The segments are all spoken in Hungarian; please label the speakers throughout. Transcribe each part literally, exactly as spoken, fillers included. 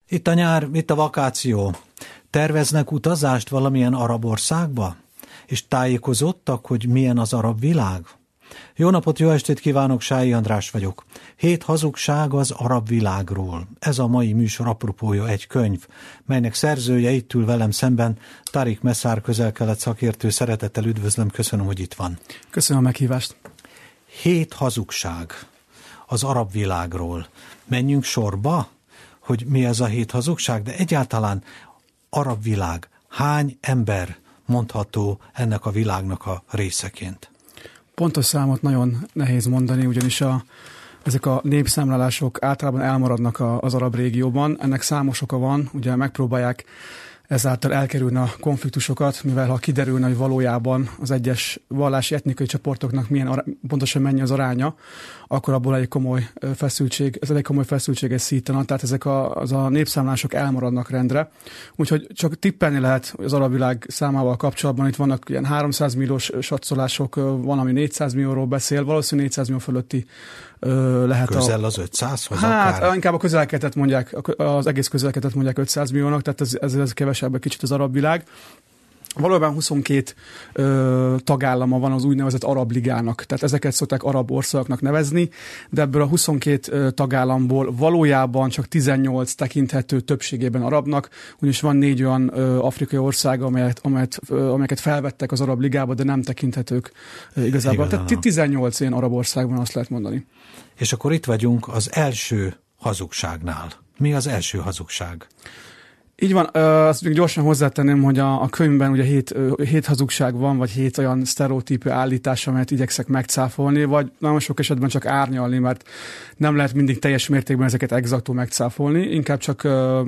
Speaker 1: Itt a nyár, itt a vakáció. Terveznek utazást valamilyen arab országba? És tájékozottak, hogy milyen az arab világ? Jó napot, jó estét kívánok, Sályi András vagyok. Hét hazugság az arab világról. Ez a mai műsor apropója egy könyv, melynek szerzője itt ül velem szemben, Tariq Mesar, közel-kelet szakértő. Szeretettel üdvözlöm, köszönöm, hogy itt van.
Speaker 2: Köszönöm a meghívást.
Speaker 1: Hét hazugság az arab világról. Menjünk sorba, hogy mi ez a hét hazugság, de egyáltalán arab világ. Hány ember mondható ennek a világnak a részeként?
Speaker 2: Pontos számot nagyon nehéz mondani, ugyanis a, ezek a népszámlálások általában elmaradnak a, az arab régióban. Ennek számos oka van, ugye megpróbálják ezáltal elkerülni a konfliktusokat, mivel ha kiderülne, hogy valójában az egyes vallási etnikai csoportoknak milyen, pontosan mennyi az aránya, akkor abból egy komoly feszültség, ez egy komoly feszültséget szítana, tehát ezek a, az a népszámlások elmaradnak rendre. Úgyhogy csak tippelni lehet az arab világ számával kapcsolatban, itt vannak ilyen háromszáz milliós satszolások, van, ami négyszáz millióról beszél, valószínűleg négyszáz millió fölötti lehet.
Speaker 1: Közel
Speaker 2: a,
Speaker 1: az ötszázhoz
Speaker 2: hát,
Speaker 1: akár?
Speaker 2: inkább a közelketet mondják, az egész közelketet mondják ötszáz milliónak, tehát ez, ez, ez kevesebb egy kicsit az arab világ. Valójában huszonkét ö, tagállama van az úgynevezett Arab Ligának, tehát ezeket szokták arab országoknak nevezni, de ebből a huszonkét ö, tagállamból valójában csak tizennyolc tekinthető többségében arabnak, ugyanis van négy olyan ö, afrikai ország, amelyet, amelyet, ö, amelyeket felvettek az Arab Ligába, de nem tekinthetők ö, igazából. Igen, tehát tizennyolc ilyen arab országban azt lehet mondani.
Speaker 1: És akkor itt vagyunk az első hazugságnál. Mi az első hazugság?
Speaker 2: Így van, azt még gyorsan hozzátenném, hogy a, a könyvben ugye hét, hét hazugság van, vagy hét olyan sztereotípű állítás, amelyet igyekszek megcáfolni, vagy nagyon sok esetben csak árnyalni, mert nem lehet mindig teljes mértékben ezeket exaktul megcáfolni, inkább csak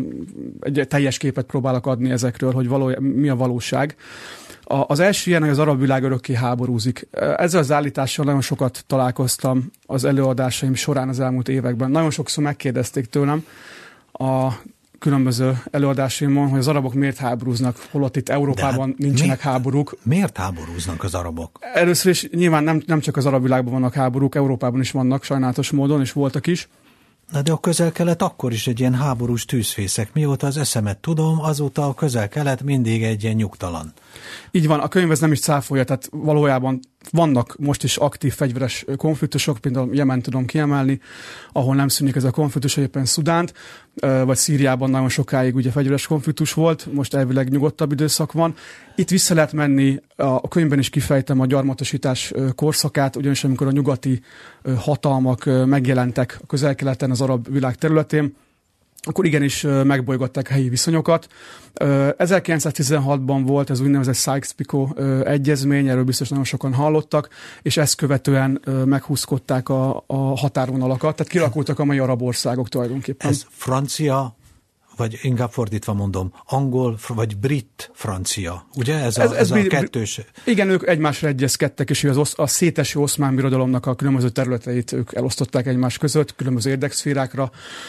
Speaker 2: egy teljes képet próbálok adni ezekről, hogy való, mi a valóság. A, az első ilyen, hogy az arab világ örökké háborúzik. Ezzel az állítással nagyon sokat találkoztam az előadásaim során az elmúlt években. Nagyon sokszor megkérdezték tőlem a különböző előadásaimon, hogy az arabok miért háborúznak, holott itt Európában hát nincsenek mi, háborúk.
Speaker 1: Miért háborúznak az arabok?
Speaker 2: Először is nyilván nem, nem csak az arab világban vannak háborúk, Európában is vannak sajnálatos módon, és voltak is.
Speaker 1: Na de a Közel-Kelet akkor is egy ilyen háborús tűzfészek. Mióta az eszemet tudom, azóta a Közel-Kelet mindig egy ilyen nyugtalan.
Speaker 2: Így van, a könyv ez nem is cáfolja, tehát valójában vannak most is aktív fegyveres konfliktusok, például Jemen tudom kiemelni, ahol nem szűnik ez a konfliktus, éppen Szudánt, vagy Szíriában nagyon sokáig ugye fegyveres konfliktus volt, most elvileg nyugodtabb időszak van. Itt vissza lehet menni, a könyvben is kifejtem a gyarmatosítás korszakát, ugyanis amikor a nyugati hatalmak megjelentek a Közel-Keleten, az arab világ területén, akkor igenis megbolygották a helyi viszonyokat. ezerkilencszáztizenhatban volt ez úgynevezett Sykes-Picot egyezmény, erről biztos nagyon sokan hallottak, és ezt követően meghúzkodták a, a határvonalakat, tehát kialakultak a mai arab országok tulajdonképpen.
Speaker 1: Ez francia, vagy inkább fordítva mondom, angol, vagy brit-francia, ugye? Ez a, ez, ez ez a brit, kettős...
Speaker 2: Igen, ők egymásra egyezkedtek, és az osz, a széteső oszmán birodalomnak a különböző területeit ők elosztották egymás között, különböző érdekszférákra,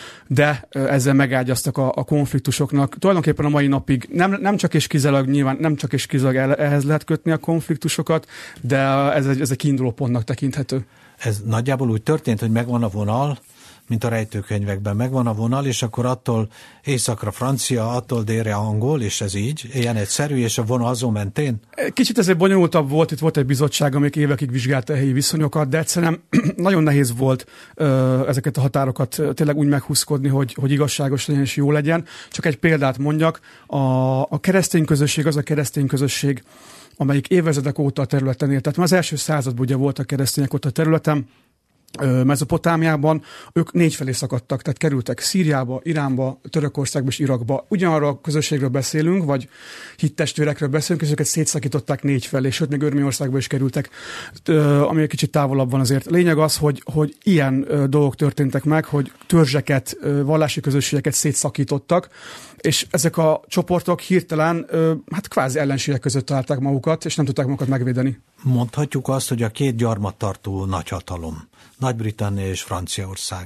Speaker 2: de ezzel megágyaztak a, a konfliktusoknak. Tulajdonképpen a mai napig nem, nem csak és kizárólag, nyilván nem csak és kizárólag ehhez lehet kötni a konfliktusokat, de ez egy, ez egy kiinduló pontnak tekinthető.
Speaker 1: Ez nagyjából úgy történt, hogy megvan a vonal, mint a rejtőkönyvekben megvan a vonal, és akkor attól északra francia, attól délre angol, és ez így, ilyen egyszerű, és a vonal azon mentén?
Speaker 2: Kicsit ez egy bonyolultabb volt, itt volt egy bizottság, amelyik évekig vizsgálta a helyi viszonyokat, de egyszerűen nagyon nehéz volt ö, ezeket a határokat tényleg úgy meghúzkodni, hogy, hogy igazságos legyen és jó legyen. Csak egy példát mondjak, a, a keresztény közösség az a keresztény közösség, amelyik évezredek óta a területen élt. Tehát már az első században ugye voltak keresztények ott a területen, Mezopotámiában, ők négy felé szakadtak, tehát kerültek Szíriába, Iránba, Törökországba és Irakba. Ugyanarra a közösségről beszélünk, vagy hittestvérekről beszélünk, és őket szétszakították négy felé, sőt, még Örményországba is kerültek, ami egy kicsit távolabb van azért. Lényeg az, hogy, hogy ilyen dolgok történtek meg, hogy törzseket, vallási közösségeket szétszakítottak, és ezek a csoportok hirtelen, hát kvázi ellenségek között találták magukat, és nem tudták magukat megvédeni.
Speaker 1: Mondhatjuk azt, hogy a két gyarmattartó nagyhatalom, Nagy-Britannia és Franciaország,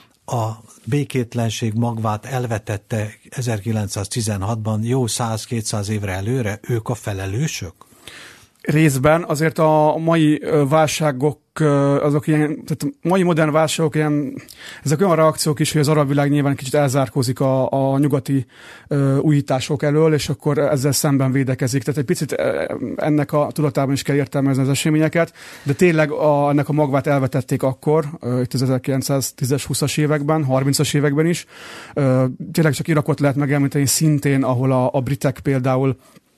Speaker 1: a békétlenség magvát elvetette ezerkilencszáztizenhatban jó száz-kétszáz évre előre, ők a felelősök?
Speaker 2: Részben azért a mai válságok, azok ilyen, tehát a mai modern válságok ilyen, ezek olyan reakciók is, hogy az arab világ nyilván kicsit elzárkózik a, a nyugati uh, újítások elől, és akkor ezzel szemben védekezik. Tehát egy picit ennek a tudatában is kell értelmezni az eseményeket, de tényleg a, ennek a magvát elvetették akkor, uh, itt az ezerkilencszáztízes, húszas években, harmincas években is. Uh, tényleg csak Irakot lehet megemlíteni szintén, ahol a, a britek például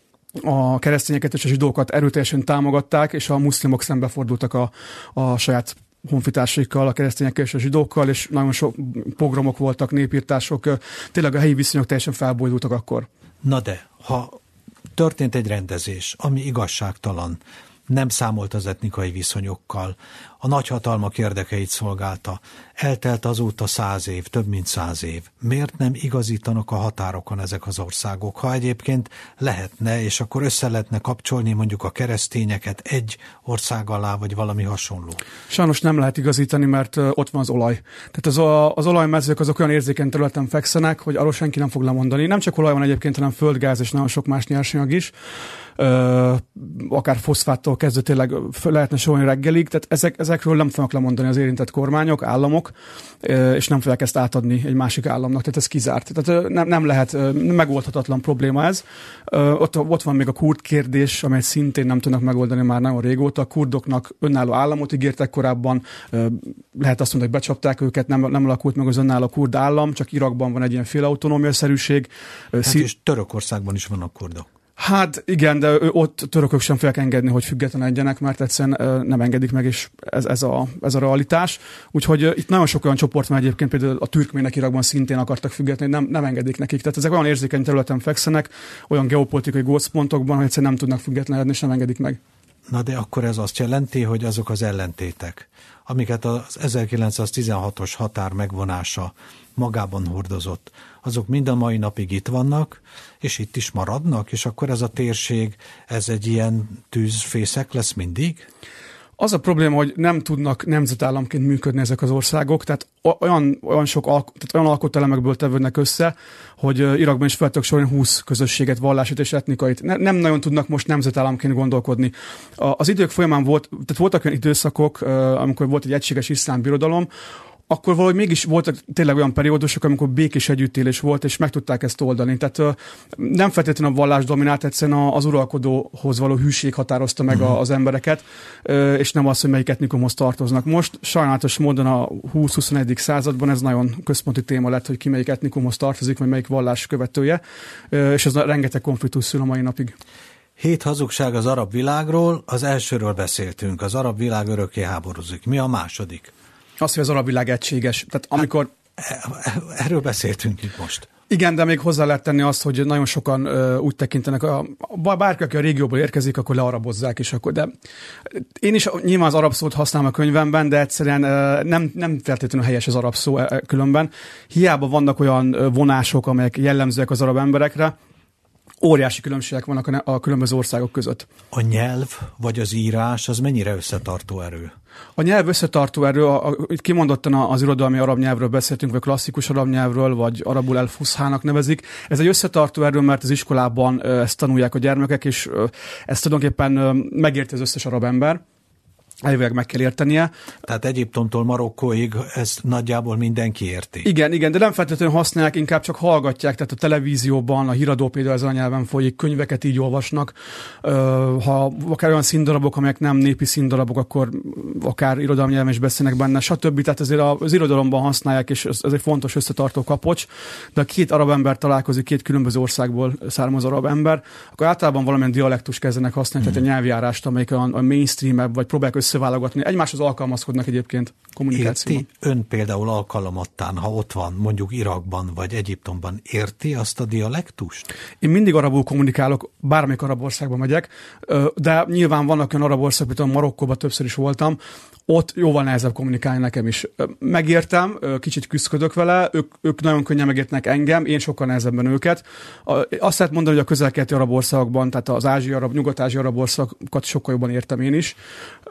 Speaker 2: a keresztényeket és a zsidókat erőteljesen támogatták, és a muszlimok szembefordultak a, a saját honfitársaikkal, a keresztényekkel és a zsidókkal, és nagyon sok pogromok voltak, népírtások, tényleg a helyi viszonyok teljesen felbojdultak akkor.
Speaker 1: Na de, ha történt egy rendezés, ami igazságtalan, nem számolt az etnikai viszonyokkal, a nagyhatalmak érdekeit szolgálta, eltelt azóta száz év, több mint száz év. Miért nem igazítanak a határokon ezek az országok? Ha egyébként lehetne, és akkor össze lehetne kapcsolni mondjuk a keresztényeket egy ország alá, vagy valami hasonló.
Speaker 2: Sajnos nem lehet igazítani, mert ott van az olaj. Tehát az, a, az olajmezők azok olyan érzékeny területen fekszenek, hogy arról senki nem fog lemondani. Nem csak olaj van egyébként, hanem földgáz és nagyon sok más nyersanyag is. Ö, akár foszfáttól kezdve tényleg lehetne sorolni reggelig, tehát ezek, ezekről nem fognak lemondani az érintett kormányok, államok, ö, és nem fogják ezt átadni egy másik államnak, tehát ez kizárt. Tehát nem, nem lehet, megoldhatatlan probléma ez. Ö, ott, ott van még a kurd kérdés, amelyet szintén nem tudnak megoldani már nagyon régóta. A kurdoknak önálló államot ígértek korábban, ö, lehet azt mondani, hogy becsapták őket, nem, nem alakult meg az önálló kurd állam, csak Irakban van egy ilyen félautonómiaszerűség.
Speaker 1: Hát Szí- és Törökországban is vannak kurdok.
Speaker 2: Hát igen, de ott törökök sem fogják engedni, hogy függetlenedjenek, mert egyszerűen nem engedik meg, és ez, ez, a, ez a realitás. Úgyhogy itt nagyon sok olyan csoport van egyébként, például a türkmének Irakban szintén akartak függetlenni, nem, nem engedik nekik. Tehát ezek olyan érzékeny területen fekszenek, olyan geopolitikai gócpontokban, hogy egyszerűen nem tudnak függetlenedni, és nem engedik meg.
Speaker 1: Na de akkor ez azt jelenti, hogy azok az ellentétek, amiket az ezerkilencszáztizenhatos határ megvonása magában hordozott, azok mind a mai napig itt vannak, és itt is maradnak, és akkor ez a térség, ez egy ilyen tűzfészek lesz mindig?
Speaker 2: Az a probléma, hogy nem tudnak nemzetállamként működni ezek az országok, tehát olyan, olyan sok alk- tehát olyan alkotelemekből tevődnek össze, hogy Irakban is fel tudok sorolni húsz közösséget, vallásit és etnikait. Ne, nem nagyon tudnak most nemzetállamként gondolkodni. Az idők folyamán volt, tehát voltak olyan időszakok, amikor volt egy egységes iszlám birodalom, akkor valahogy mégis voltak tényleg olyan periódusok, amikor békés együttélés volt, és meg tudták ezt oldani. Tehát nem feltétlenül a vallás dominált, egyszerűen az uralkodóhoz való hűség határozta meg uh-huh. az embereket, és nem az, hogy melyik etnikumhoz tartoznak. Most sajnálatos módon a húsz-huszonegyedik században ez nagyon központi téma lett, hogy ki melyik etnikumhoz tartozik, vagy melyik vallás követője, és ez rengeteg konfliktus szül a mai napig.
Speaker 1: Hét hazugság az arab világról, az elsőről beszéltünk, az arab világ örökké háborúzik. Mi a második?
Speaker 2: Az, hogy az arab világ egységes. Tehát amikor...
Speaker 1: Hát, erről beszéltünk itt most.
Speaker 2: Igen, de még hozzá lehet tenni azt, hogy nagyon sokan uh, úgy tekintenek, a, bárki, aki a régióból érkezik, akkor learabozzák is. Akkor, de én is nyilván az arab szót használom a könyvemben, de egyszerűen uh, nem, nem feltétlenül helyes az arab szó uh, különben. Hiába vannak olyan uh, vonások, amelyek jellemzőek az arab emberekre, óriási különbségek vannak a, a különböző országok között.
Speaker 1: A nyelv vagy az írás, az mennyire összetartó erő?
Speaker 2: A nyelv összetartó erő, a, a, itt kimondottan az irodalmi arab nyelvről beszéltünk, vagy klasszikus arab nyelvről, vagy arabul el-fuszhának nevezik. Ez egy összetartó erő, mert az iskolában ezt tanulják a gyermekek, és ezt tulajdonképpen megérti az összes arab ember. Elvileg meg kell értenie.
Speaker 1: Tehát Egyiptomtól Marokkóig ezt nagyjából mindenki érti.
Speaker 2: Igen, igen, de nem feltétlenül használják, inkább csak hallgatják, tehát a televízióban, a híradó például ezen a nyelven folyik, könyveket így olvasnak. Ha akár olyan színdarabok, amelyek nem népi színdarabok, akkor akár irodalmi nyelven is beszélnek benne, stb. Tehát azért az irodalomban használják, és ez egy fontos összetartó kapocs, de a két arab ember találkozik, két különböző országból származó arab ember, akkor általában valamilyen dialektus kezdenek használni, hmm. tehát a nyelvjárást, amelyik a mainstream-ebb, vagy próbálják összeválogatni. Egymáshoz alkalmazkodnak egyébként kommunikációban.
Speaker 1: Érti ön például alkalomattán, ha ott van, mondjuk Irakban vagy Egyiptomban, érti azt a dialektust?
Speaker 2: Én mindig arabul kommunikálok, bármelyik arab országba megyek, de nyilván vannak olyan arab országok, mint a Marokkóban többször is voltam, ott jóval nehezebb kommunikálni nekem is. Megértem, kicsit küzdködök vele, ők, ők nagyon könnyen megértnek engem, én sokkal nehezebben őket. Azt lehet mondani, hogy a közel-keleti arab országokban, tehát az ázsiai arab, nyugat-ázsiai arab országokat sokkal jobban értem én is.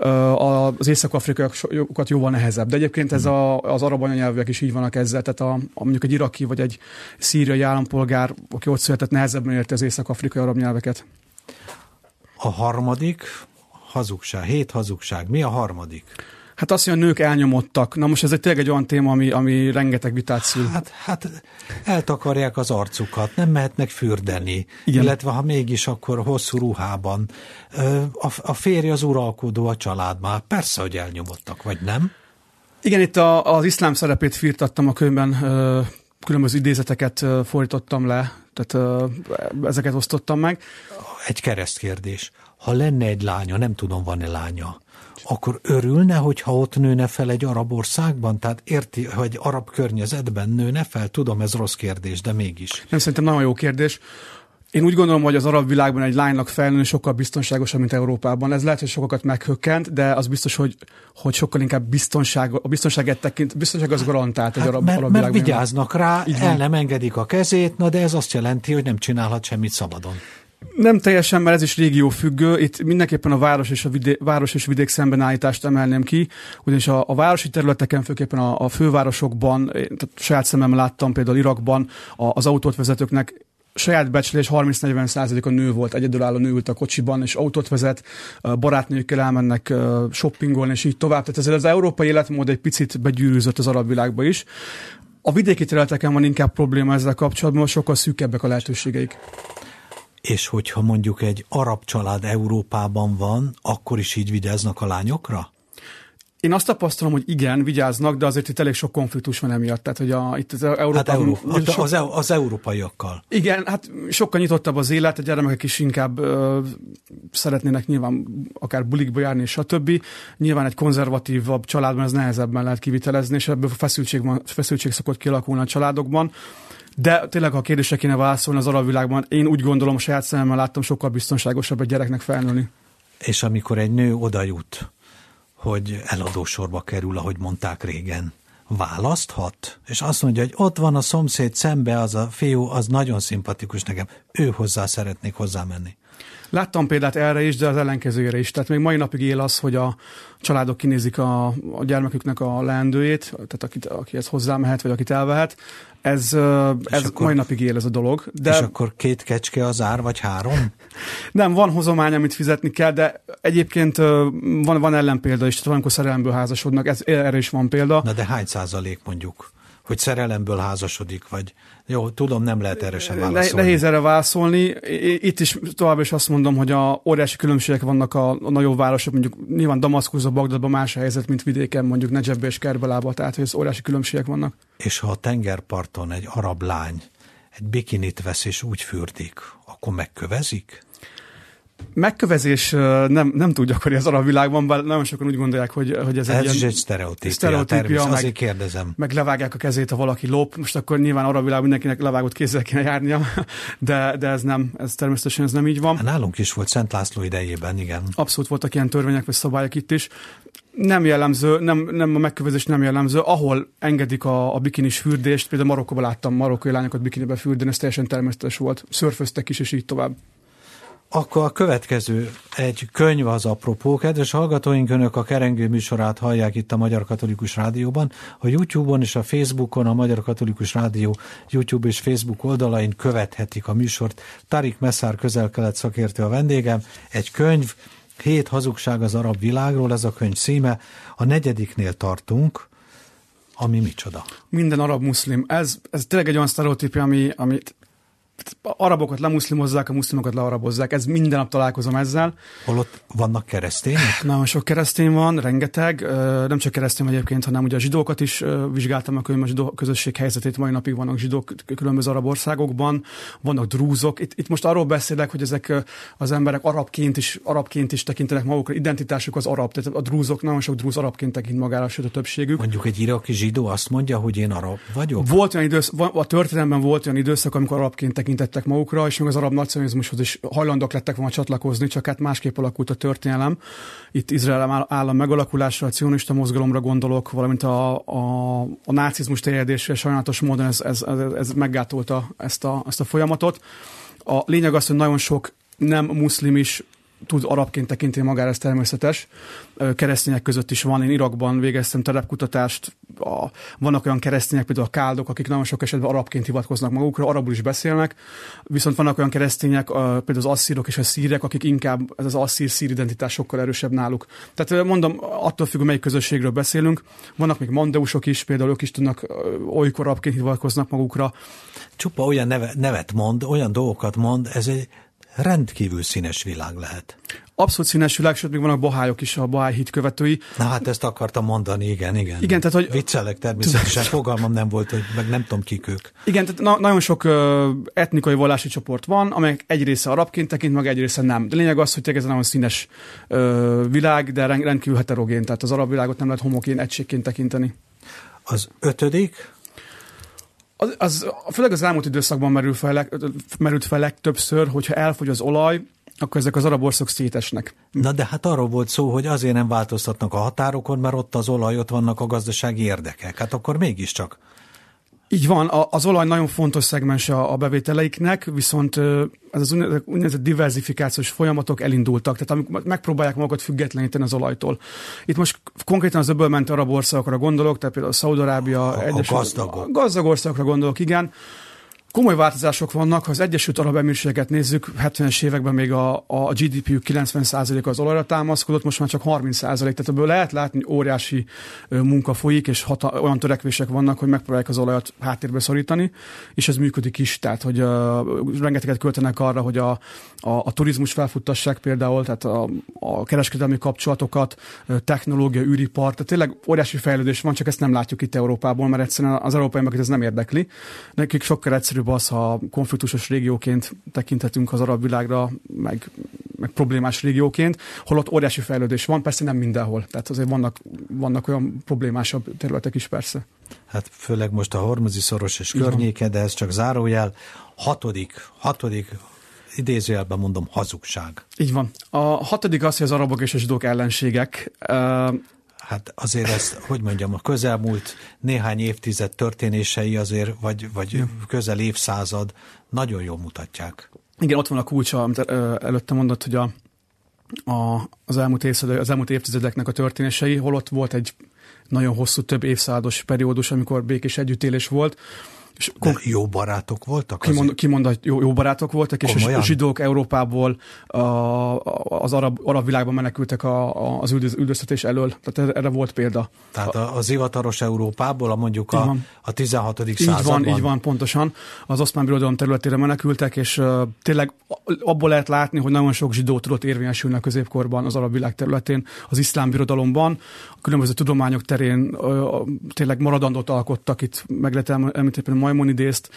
Speaker 2: Az észak-afrikaiakat jóval nehezebb. De egyébként ez a, az arab anyanyelvűek is így vannak ezzel. Tehát a, a, mondjuk egy iraki vagy egy szíriai állampolgár, aki ott született, nehezebben érti az észak-afrikai arab nyelveket.
Speaker 1: A harmadik hazugság, hét hazugság. Mi a harmadik?
Speaker 2: Hát azt, hogy a nők elnyomottak. Na most ez egy tényleg egy olyan téma, ami, ami rengeteg vitát szül.
Speaker 1: Hát, hát eltakarják az arcukat, nem mehetnek fürdeni.
Speaker 2: Igen.
Speaker 1: Illetve ha mégis, akkor hosszú ruhában. A, a férj az uralkodó a családban. Persze, hogy elnyomottak, vagy nem?
Speaker 2: Igen, itt a, az iszlám szerepét firtattam a könyvben, különböző idézeteket fordítottam le, tehát ezeket osztottam meg.
Speaker 1: Egy keresztkérdés. Ha lenne egy lánya, nem tudom, van-e lánya, akkor örülne, hogyha ott nőne fel egy arab országban? Tehát érti, hogy arab környezetben nőne fel? Tudom, ez rossz kérdés, de mégis.
Speaker 2: Nem, szerintem nagyon jó kérdés. Én úgy gondolom, hogy az arab világban egy lánynak felnőni sokkal biztonságosabb, mint Európában. Ez lehet, hogy sokakat meghökkent, de az biztos, hogy, hogy sokkal inkább biztonság, a biztonságet tekint, biztonság az garantált egy
Speaker 1: hát,
Speaker 2: arab,
Speaker 1: mert,
Speaker 2: arab
Speaker 1: mert
Speaker 2: világban.
Speaker 1: vigyáznak rá, el nem engedik a kezét, na de ez azt jelenti, hogy nem csinálhat semmit szabadon.
Speaker 2: Nem teljesen, mert ez is régiófüggő. Itt mindenképpen a város és a vidék, város és vidék szembenállítást emelném ki, ugyanis a, a városi területeken, főképpen a, a fővárosokban, tehát saját szemem láttam például Irakban, a, az autót vezetőknek saját becslés harminc-negyven százalék a nő volt, egyedülálló nő ült a kocsiban, és autót vezet, barátnőkkel elmennek shoppingolni, és így tovább. Tehát ezzel az európai életmód egy picit begyűrűzött az arab világba is. A vidéki területeken van inkább probléma ezzel kapcsolatban, sokkal szűkebbek a lehetőségeik.
Speaker 1: És hogyha mondjuk egy arab család Európában van, akkor is így vigyáznak a lányokra?
Speaker 2: Én azt tapasztalom, hogy igen, vigyáznak, de azért itt elég sok konfliktus van emiatt. Tehát, hogy a, itt az Európában...
Speaker 1: Hát Európa, sok, az, az európaiakkal.
Speaker 2: Igen, hát sokkal nyitottabb az élet, a gyermekek is inkább ö, szeretnének nyilván akár bulikba járni, és stb. Nyilván egy konzervatívabb családban ez nehezebben lehet kivitelezni, és ebből feszültség, van, feszültség szokott kialakulni a családokban. De tényleg, ha a kérdésre kéne válaszolni az arab világban, én úgy gondolom, a saját szememmel láttam, sokkal biztonságosabb egy gyereknek felnőni.
Speaker 1: És amikor egy nő oda jut, hogy eladósorba kerül, ahogy mondták régen, választhat? És azt mondja, hogy ott van a szomszéd szembe, az a fiú, az nagyon szimpatikus nekem, ő hozzá szeretnék hozzá menni.
Speaker 2: Láttam példát erre is, de az ellenkezőjére is. Tehát még mai napig él az, hogy a családok kinézik a, a gyermeküknek a leendőjét, tehát akit, akihez hozzámehet, vagy akit elvehet. Ez, ez akkor, mai napig él ez a dolog. De...
Speaker 1: És akkor két kecske az ár, vagy három?
Speaker 2: Nem, van hozomány, amit fizetni kell, de egyébként van, van ellenpélda is, tehát valamikor szerelemből házasodnak, ez, erre is van példa.
Speaker 1: Na de hány százalék mondjuk, hogy szerelemből házasodik, vagy jó, tudom, nem lehet erre sem válaszolni.
Speaker 2: Nehéz erre válaszolni. Itt is tovább is azt mondom, hogy a óriási különbségek vannak a, a nagyobb városok, mondjuk nyilván Damaszkuszban, Bagdadban más a helyzet, mint vidéken, mondjuk Nedzsebbe és Kerbelában, tehát hogy az óriási különbségek vannak. És
Speaker 1: ha a tengerparton egy arab lány egy bikinit vesz és úgy fürdik, akkor megkövezik?
Speaker 2: Megkövezés nem, nem túl gyakori az arab világban, bár nagyon sokan úgy gondolják, hogy, hogy ez, ez egy ilyen...
Speaker 1: Ez egy sztereotípia,
Speaker 2: sztereotípia meg,
Speaker 1: azért kérdezem.
Speaker 2: Meg levágják a kezét, ha valaki lop. Most akkor nyilván arab világban mindenkinek levágott kézzel kéne járnia, de, de ez nem, ez természetesen ez nem így van.
Speaker 1: Nálunk is volt Szent László idejében, igen.
Speaker 2: Abszolút voltak ilyen törvények vagy szabályok itt is. Nem jellemző, nem, nem a megkövezés nem jellemző. Ahol engedik a, a bikinis fürdést, például Marokkóban láttam marokkói lányokat bikinibe fürdeni, ez teljesen természetes volt. Szörföztek is, és így tovább.
Speaker 1: Akkor a következő egy könyv az apropó. Kedves hallgatóink, önök a Kerengő műsorát hallják itt a Magyar Katolikus Rádióban. A YouTube-on és a Facebookon, a Magyar Katolikus Rádió YouTube és Facebook oldalain követhetik a műsort. Tarik Messzár közel-kelet szakértő a vendégem. Egy könyv, Hét hazugság az arab világról, ez a könyv címe. A negyediknél tartunk, ami micsoda? Minden arab muszlim. Ez, ez tényleg egy olyan sztereotípia, ami, amit arabokat lemuszlimozzák, a muszlimokat learabozzák. Ez minden nap találkozom ezzel. Holott vannak keresztények? Nagyon sok keresztény van, rengeteg. Nem csak keresztény egyébként, hanem ugye a zsidókat is vizsgáltam a könyv, a zsidó közösség helyzetét. Mai napig vannak zsidók különböző arab országokban, vannak drúzok. Itt, itt most arról beszélek, hogy ezek az emberek arabként is, arabként is tekintenek magukra. Identitásuk az arab. Tehát a drúzok, nagyon sok drúz arabként tekint magára, sőt a többségük. Mondjuk egy iraki zsidó azt mondja, hogy én arab vagyok? Volt olyan időszak, a történelemben volt olyan időszak, amikor arabként tekintettek magukra, és még az arab nacionalizmushoz is hajlandók lettek volna csatlakozni, csak hát másképp alakult a történelem. Itt Izrael állam megalakulásra, a cionista mozgalomra gondolok, valamint a, a, a nácizmus terjedésre sajnálatos módon ez, ez, ez, ez meggátolta ezt a, ezt a folyamatot. A lényeg az, hogy nagyon sok nem muszlim is
Speaker 2: tud arabként tekinteni magára, ez természetes. Keresztények között is van. Én Irakban végeztem telepkutatást. A, vannak olyan keresztények, például a káldok, akik nagyon sok esetben arabként hivatkoznak magukra, arabul is beszélnek, viszont vannak olyan keresztények, a, például az asszírok és a szírek, akik inkább ez az asszír-szír identitás sokkal erősebb náluk. Tehát mondom, attól függ, melyik közösségről beszélünk. Vannak még mandeusok is, például ők is tudnak olykor arabként hivatkoznak magukra.
Speaker 1: Csupa olyan neve, nevet mond, olyan dolgokat mond, ez egy rendkívül színes világ lehet.
Speaker 2: Abszolút színes világ, sőt, még vannak bahályok is, a bahály hit követői.
Speaker 1: Na hát ezt akartam mondani, igen, igen.
Speaker 2: Igen, tehát, hogy...
Speaker 1: Viccelek természetesen, fogalmam nem volt, hogy meg nem tudom kik ők.
Speaker 2: Igen, tehát na- nagyon sok uh, etnikai vallási csoport van, amelyek egy része arabként tekint, meg egy része nem. De lényeg az, hogy ez egy nagyon színes uh, világ, de rendkívül heterogén, tehát az arab világot nem lehet homogén egységként tekinteni.
Speaker 1: Az ötödik...
Speaker 2: Az, az, főleg az elmúlt időszakban merül fel, merült fel legtöbbször, hogyha elfogy az olaj, akkor ezek az arab országok szétesnek.
Speaker 1: Na de hát arról volt szó, hogy azért nem változtatnak a határokon, mert ott az olaj, ott vannak a gazdasági érdekek. Hát akkor mégiscsak.
Speaker 2: Így van, az olaj nagyon fontos szegmens a bevételeiknek, viszont ez az úgynevezett diverzifikációs folyamatok elindultak, tehát amikor megpróbálják magukat függetleníteni az olajtól. Itt most konkrétan az öbölmenti arab országokra gondolok, tehát például Szaúd-Arábia,
Speaker 1: a, a gazdag.
Speaker 2: A gazdag országokra gondolok, igen. Komoly változások vannak, ha az Egyesült Arab Emírségeket nézzük, hetvenes években még a, a gé dé pé-jük kilencven százaléka az olajra támaszkodott, most már csak harminc százalék, tehát ebből lehet látni, óriási munka folyik, és hata, olyan törekvések vannak, hogy megpróbálják az olajat háttérbe szorítani, és ez működik is, tehát hogy uh, rengeteget költenek arra, hogy a, a, a turizmus felfuttassák például, tehát a, a kereskedelmi kapcsolatokat, technológia, űripar, tehát tényleg óriási fejlődés van, csak ezt nem látjuk itt Európában, mert egyszerűen az európaiakat ez nem érdekli. Nekik sokkal egyszerűbb az, ha konfliktusos régióként tekinthetünk az arab világra, meg, meg problémás régióként, holott óriási fejlődés van, persze nem mindenhol. Tehát azért vannak, vannak olyan problémásabb területek is persze.
Speaker 1: Hát főleg most a Hormuzi szoros és környéke, de ez csak zárójel. Hatodik, hatodik idézőjelben mondom, hazugság.
Speaker 2: Így van. A hatodik az, hogy az arabok és a zsidók ellenségek.
Speaker 1: Hát azért ezt, hogy mondjam, a közelmúlt néhány évtized történései azért, vagy, vagy ja. közel évszázad nagyon jól mutatják.
Speaker 2: Igen, ott van a kulcsa, amit előtte mondott, hogy a, a, az, elmúlt évszázad, az elmúlt évtizedeknek a történései, holott volt egy nagyon hosszú, több évszázados periódus, amikor békés együttélés volt. És
Speaker 1: de jó barátok voltak?
Speaker 2: Kimond, kimond, jó, jó barátok voltak, és komolyan? A zsidók Európából a, az arab, arab világban menekültek a, a, az üldöz, üldöztetés elől. Tehát erre volt példa.
Speaker 1: Tehát a, az hivatalos Európából, a mondjuk a, a tizenhatodik században.
Speaker 2: Így van, így van, pontosan. Az Oszmán Birodalom területére menekültek, és uh, tényleg abból lehet látni, hogy nagyon sok zsidó tudott érvényesülni a középkorban az arab világ területén, az iszlám birodalomban, a különböző tudományok terén uh, tényleg maradandót alkottak, itt meg lehet említeni Maimonidészt,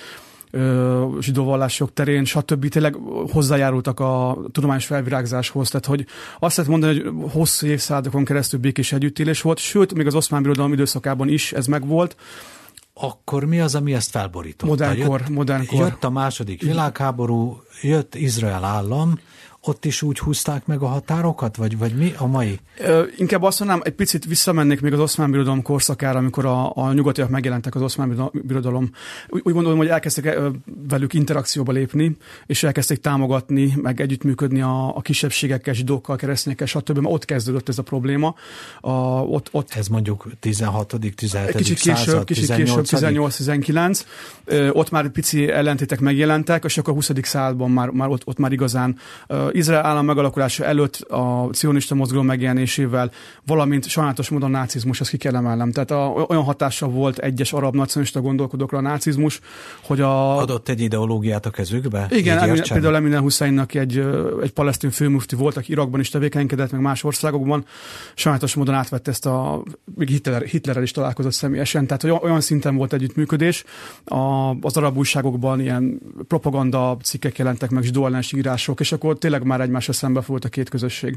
Speaker 2: zsidó vallások terén, stb. Tényleg hozzájárultak a tudományos felvirágzáshoz. Tehát, hogy azt lehet mondani, hogy hosszú évszázadokon keresztül békés együttélés volt, sőt, még az Oszmán Birodalom időszakában is ez megvolt.
Speaker 1: Akkor mi az, ami ezt felborította?
Speaker 2: Modernkor.
Speaker 1: Jött,
Speaker 2: modernkor.
Speaker 1: jött a második világháború, jött Izrael állam, ott is úgy húzták meg a határokat, vagy, vagy mi a mai?
Speaker 2: Ö, inkább azt mondanám, egy picit visszamennék még az Oszmán Birodalom korszakára, amikor a, a nyugatiak megjelentek az Oszmán Birodalom. Úgy, úgy gondolom, hogy elkezdtek velük interakcióba lépni, és elkezdték támogatni, meg együttműködni a, a kisebbségekkel, zsidókkal, keresztényekkel, stb. Mert ott kezdődött ez a probléma. A, ott, ott
Speaker 1: ez mondjuk tizenhatodik tizenhetedik
Speaker 2: kicsit később,
Speaker 1: század,
Speaker 2: kicsit később, tizennyolc tizenkilenc. Ott már pici ellentétek megjelentek, és akkor a huszadik században már, már ott, ott már igazán Izrael állam megalakulása előtt a cionista mozgalom megjelenésével, valamint sajnálatos módon a nácizmus, azt ki kell emelnem. Tehát a, olyan hatással volt egyes arab nacionalista gondolkodókra a nácizmus, hogy a...
Speaker 1: Adott egy ideológiát a kezükbe?
Speaker 2: Igen, Emine, például Emine Husseinnak egy, egy palesztin főmufti volt, aki Irakban is tevékenykedett, meg más országokban. Sajnálatos módon átvette ezt a... Még Hitler, Hitlerrel is találkozott személyesen, tehát olyan, olyan szinten volt együttműködés. A, az arab újságokban ilyen propaganda cikkek jelentek meg, zsidó ellenes írások, és akkor tényleg már egymásra szembe volt a két közösség.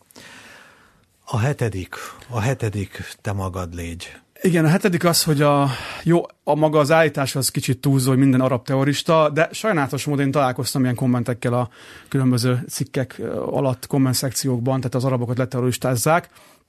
Speaker 1: A hetedik, a hetedik te magad légy.
Speaker 2: Igen, a hetedik az, hogy a, jó, a maga az állítás az kicsit túlzó, hogy minden arab terrorista, de sajnálatos módon én találkoztam ilyen kommentekkel a különböző cikkek alatt, komment szekciókban, tehát az arabokat leterroristázzák.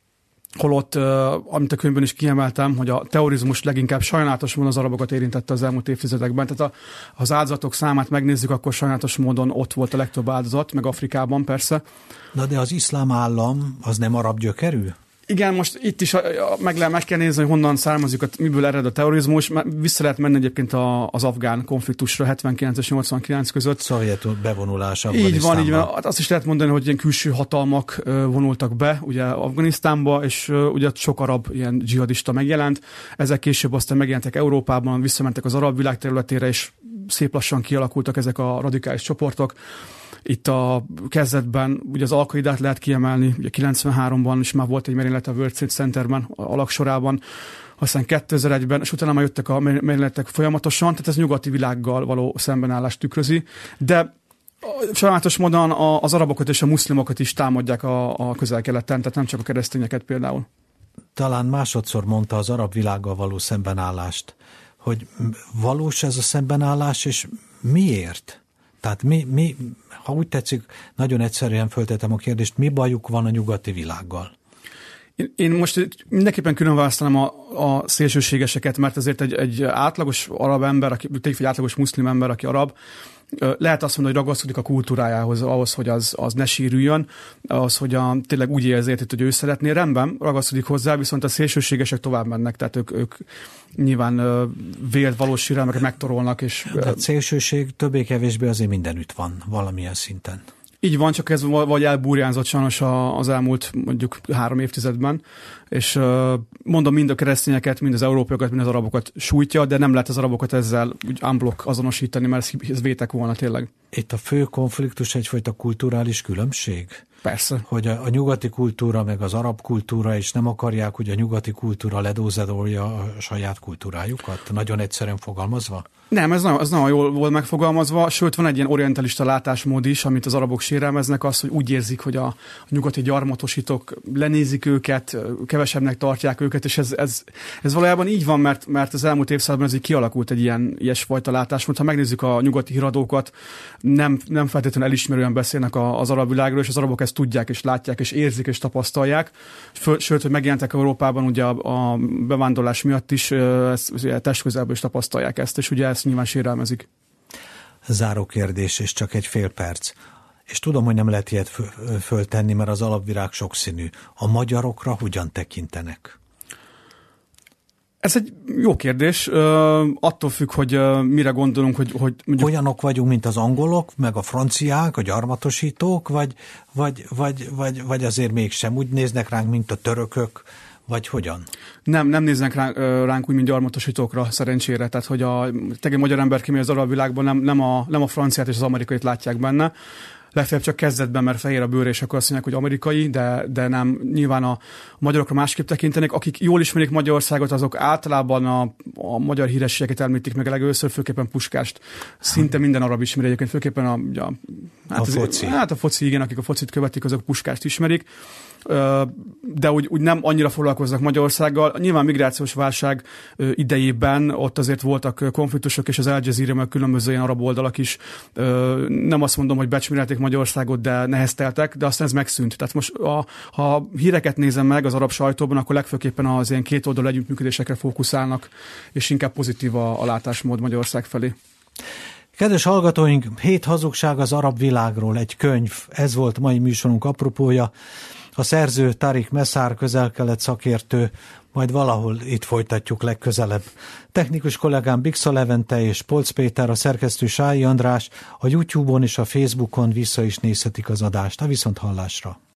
Speaker 2: holott, amit a könyvben is kiemeltem, hogy a terrorizmus leginkább sajnálatos módon az arabokat érintette az elmúlt évtizedekben. Tehát a, ha az áldozatok számát megnézzük, akkor sajnálatos módon ott volt a legtöbb áldozat, meg Afrikában persze.
Speaker 1: Na de az iszlám állam az nem arab gyökerű?
Speaker 2: Igen, most itt is meg, le, meg kell nézni, hogy honnan származik, miből ered a terrorizmus. Vissza lehet menni egyébként az afgán konfliktusra hetvenkilenc és nyolcvankilenc között.
Speaker 1: Szovjet bevonulás
Speaker 2: Afganisztánba. Így van, így van. Azt is lehet mondani, hogy ilyen külső hatalmak vonultak be ugye Afganisztánba, és ugye sok arab ilyen dzsihadista megjelent. Ezek később aztán megjelentek Európában, visszamentek az arab világ területére, és szép lassan kialakultak ezek a radikális csoportok. Itt a kezdetben ugye az Al-Qaidát lehet kiemelni, ugye kilencvenháromban is már volt egy merénylet a World Trade Centerben, a alaksorában, aztán kétezer-egyben, és utána már jöttek a merényletek folyamatosan, tehát ez nyugati világgal való szembenállást tükrözi, de sajnálatos módon az arabokat és a muszlimokat is támadják a, a közel-keleten, tehát nem csak a keresztényeket például.
Speaker 1: Talán másodszor mondta az arab világgal való szembenállást, hogy valós ez a szembenállás, és miért? Tehát mi, mi, ha úgy tetszik, nagyon egyszerűen föltettem a kérdést, mi bajuk van a nyugati világgal?
Speaker 2: Én, én most mindenképpen külön választanám a, a szélsőségeseket, mert azért egy, egy átlagos arab ember, aki, egy átlagos muszlim ember, aki arab, lehet azt mondani, hogy ragaszkodik a kultúrájához, ahhoz, hogy az, az ne sérüljön, ahhoz, hogy a, tényleg úgy érzi, hogy ő szeretné. Rendben, ragaszkodik hozzá, viszont a szélsőségesek tovább mennek, tehát ők, ők nyilván vélt valós sérelmeket megtorolnak. És,
Speaker 1: de a szélsőség többé-kevésbé azért mindenütt van, valamilyen szinten.
Speaker 2: Így van, csak ez vagy elburjánzott sajnos az elmúlt mondjuk három évtizedben, és mondom, mind a keresztényeket, mind az európaiakat, mind az arabokat sújtja, de nem lehet az arabokat ezzel úgy unblock azonosítani, mert ez vétek volna tényleg.
Speaker 1: Itt a fő konfliktus egyfajta kulturális különbség?
Speaker 2: Persze.
Speaker 1: Hogy a, a nyugati kultúra meg az arab kultúra, és nem akarják, hogy a nyugati kultúra ledózedolja a saját kultúrájukat? Nagyon egyszerűen fogalmazva?
Speaker 2: Nem, ez nagyon, ez nagyon jól volt megfogalmazva, sőt van egy ilyen orientalista látásmód is, amit az arabok sérelmeznek, az, hogy úgy érzik, hogy a, a nyugati gyarmatosítók lenézik őket, kevesebbnek tartják őket, és ez, ez, ez valójában így van, mert, mert az elmúlt évszázadban ez így kialakult egy ilyen ilyesfajta látásmód. Ha megnézzük a nyugati híradókat, nem, nem feltétlenül elismerően beszélnek a, az arab világról, és az arabok ezt tudják, és látják, és érzik, és tapasztalják. Föl, sőt, hogy megjelentek Európában, ugye a, a bevándorlás miatt is ezt, testközelből is tapasztalják ezt, és ugye ezt nyilván sérelmezik.
Speaker 1: Záró kérdés, és csak egy fél perc. És tudom, hogy nem lehet ilyet föltenni, mert az alapvilág sokszínű. A magyarokra hogyan tekintenek?
Speaker 2: Ez egy jó kérdés. Uh, attól függ, hogy uh, mire gondolunk, hogy... hogy
Speaker 1: mondjuk... Olyanok vagyunk, mint az angolok, meg a franciák, a gyarmatosítók, vagy, vagy, vagy, vagy, vagy azért mégsem úgy néznek ránk, mint a törökök, vagy hogyan? Nem,
Speaker 2: nem néznek ránk, ránk úgy, mint gyarmatosítókra, szerencsére. Tehát, hogy a tényleg magyar ember kimegy az arab világban, nem, nem, a, nem a franciát és az amerikait látják benne. Legfeljebb csak kezdetben, mert fehér a bőre, és akkor azt mondják, hogy amerikai, de, de nem, nyilván a magyarokra másképp tekintenek. Akik jól ismerik Magyarországot, azok általában a, a magyar hírességeket említik meg legelőször, főképpen Puskást. Szinte minden arab ismeri egyébként, főképpen a, a, hát
Speaker 1: a
Speaker 2: az,
Speaker 1: foci.
Speaker 2: Hát a foci, igen, akik a focit követik, azok Puskást ismerik. De úgy, úgy nem annyira foglalkoznak Magyarországgal. Nyilván migrációs válság idejében ott azért voltak konfliktusok, és az Al Jazeera, meg különböző ilyen arab oldalak is, nem azt mondom, hogy becsmérelték Magyarországot, de nehezteltek, de aztán ez megszűnt. Tehát most, a, ha híreket nézem meg az arab sajtóban, akkor legfőképpen az ilyen kétoldalú együttműködésekre fókuszálnak, és inkább pozitív a, a látásmód Magyarország felé.
Speaker 1: Kedves hallgatóink, Hét hazugság az arab világról, egy könyv. Ez volt mai műsorunk apropója. A szerző Tariq Messar, közel-kelet szakértő, majd valahol itt folytatjuk legközelebb. Technikus kollégám Bixa Levente és Polc Péter, a szerkesztő Sályi András, a YouTube-on és a Facebookon vissza is nézhetik az adást. A viszonthallásra!